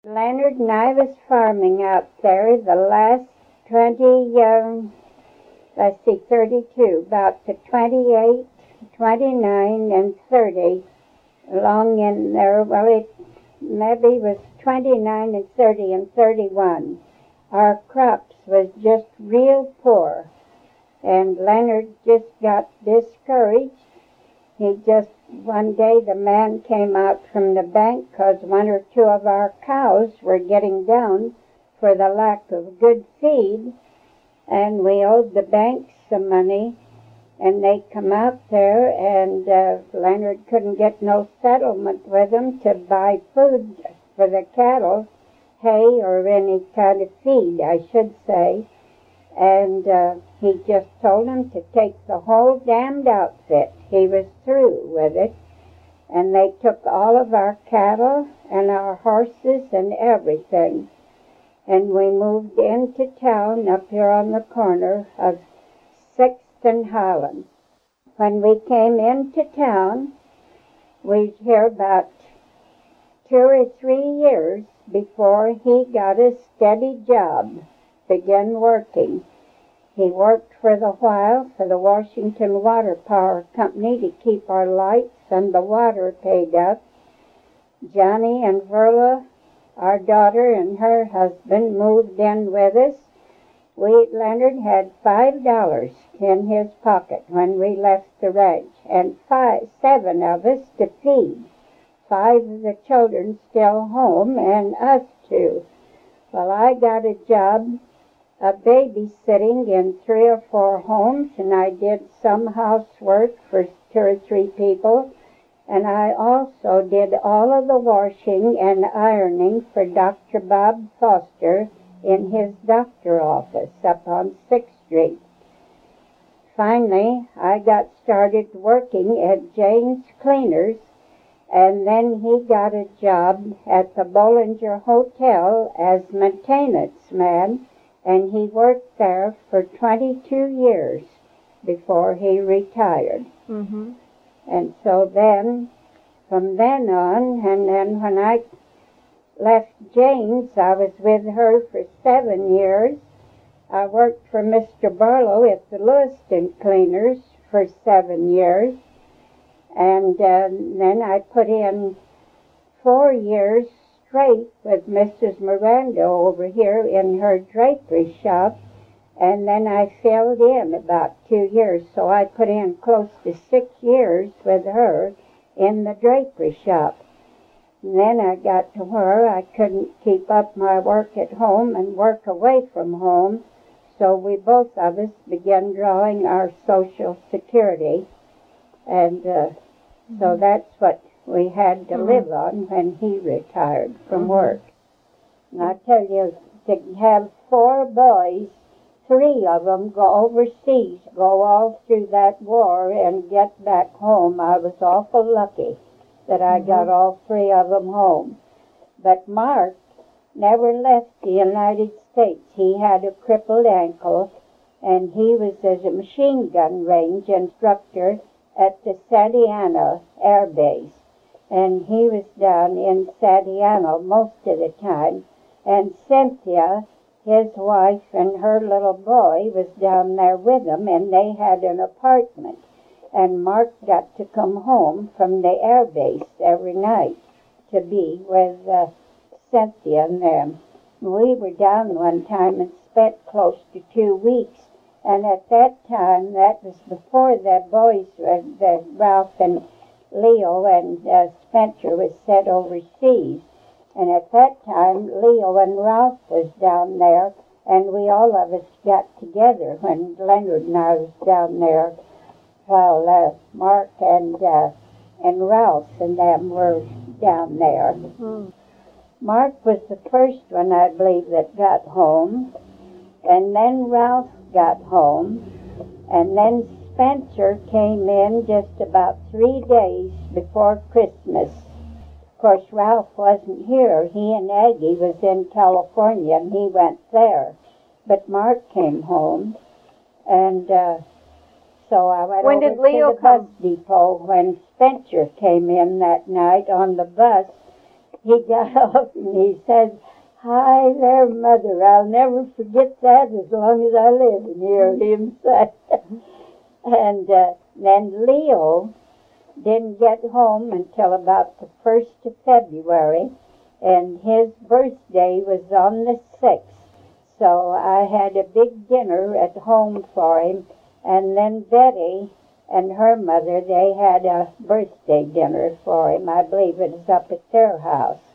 Leonard and I was farming out there the last 20, let's see, 32, about the 28, 29, and 30, along in there. Well, it maybe was 29 and 30 and 31. Our crops was just real poor, and Leonard just got discouraged. He just, one day the man came out from the bank because one or two of our cows were getting down for the lack of good feed, and we owed the bank some money, and they come out there, and Leonard couldn't get no settlement with them to buy food for the cattle, hay or any kind of feed, I should say. And he just told them to take the whole damned outfit. He was through with it. And they took all of our cattle and our horses and everything. And we moved into town up here on the corner of 6th and Highland. When we came into town, we was here about 2 or 3 years before he got a steady job, began working. He worked for the while for the Washington Water Power Company to keep our lights and the water paid up. Johnny and Verla, our daughter and her husband, moved in with us. Leonard had $5 in his pocket when we left the ranch, and 7 of us to feed. 5 of the children still home, and us 2. Well, I got a job babysitting in 3 or 4 homes, and I did some housework for 2 or 3 people, and I also did all of the washing and ironing for Dr. Bob Foster in his doctor office up on 6th Street. Finally, I got started working at Jane's Cleaners, and then he got a job at the Bollinger Hotel as maintenance man, and he worked there for 22 years before he retired. Mm-hmm. And so then, from then on, and then when I left Jane's, I was with her for 7 years. I worked for Mr. Barlow at the Lewiston Cleaners for 7 years. And then I put in 4 years straight with Mrs. Miranda over here in her drapery shop. And then I filled in about 2 years. So I put in close to 6 years with her in the drapery shop. And then I got to where I couldn't keep up my work at home and work away from home. So we both of us began drawing our Social Security. And so that's what we had to live on when he retired from work. And I tell you, to have 4 boys, 3 of them go overseas, go all through that war and get back home, I was awful lucky that I got all 3 of them home. But Mark never left the United States. He had a crippled ankle, and he was as a machine gun range instructor at the Santa Ana Air Base. And he was down in Santa Ana most of the time. And Cynthia, his wife, and her little boy was down there with him, and they had an apartment. And Mark got to come home from the air base every night to be with Cynthia and them. We were down one time and spent close to 2 weeks. And at that time, that was before the boys, Ralph and Leo and Spencer was sent overseas. And at that time, Leo and Ralph was down there, and we all of us got together when Leonard and I was down there, while Mark and Ralph and them were down there. Mark was the first one, I believe, that got home, and then Ralph got home, and then Spencer came in just about 3 days before Christmas. Of course, Ralph wasn't here. He and Aggie was in California, and he went there. But Mark came home, and so I went When over did Leo to the bus depot when Spencer came in that night on the bus, he got off and he said, "Hi there, Mother. I'll never forget that as long as I live," and hear him say. And then Leo didn't get home until about the 1st of February, and his birthday was on the 6th. So I had a big dinner at home for him, and then Betty and her mother, they had a birthday dinner for him. I believe it was up at their house.